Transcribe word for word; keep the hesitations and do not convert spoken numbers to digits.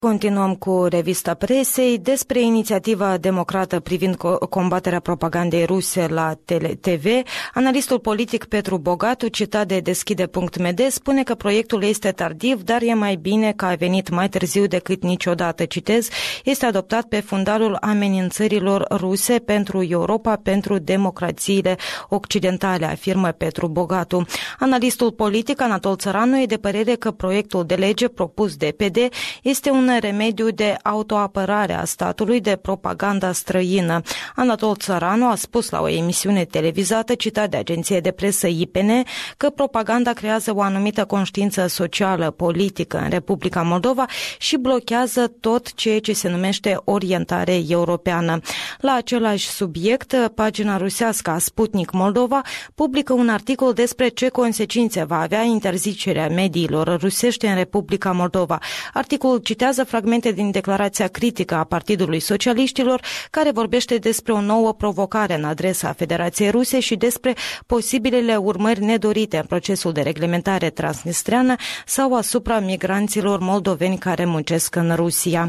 Continuăm cu revista presei despre inițiativa democrată privind combaterea propagandei ruse la T V. Analistul politic Petru Bogatu, citat de deschide punct m d, spune că proiectul este tardiv, dar e mai bine că a venit mai târziu decât niciodată. Citez, este adoptat pe fundalul amenințărilor ruse pentru Europa, pentru democrațiile occidentale, afirmă Petru Bogatu. Analistul politic Anatol Țăranu e de părere că proiectul de lege propus de P D este un remediu de autoapărare a statului de propaganda străină. Anatol Țăranu a spus la o emisiune televizată, citat de agenție de presă I P N, că propaganda creează o anumită conștiință socială, politică în Republica Moldova și blochează tot ceea ce se numește orientare europeană. La același subiect, pagina rusească a Sputnik Moldova publică un articol despre ce consecințe va avea interzicerea mediilor rusești în Republica Moldova. Articolul citează fragmente din declarația critică a Partidului Socialiștilor, care vorbește despre o nouă provocare în adresa Federației Ruse și despre posibilele urmări nedorite în procesul de reglementare transnistreană sau asupra migranților moldoveni care muncesc în Rusia.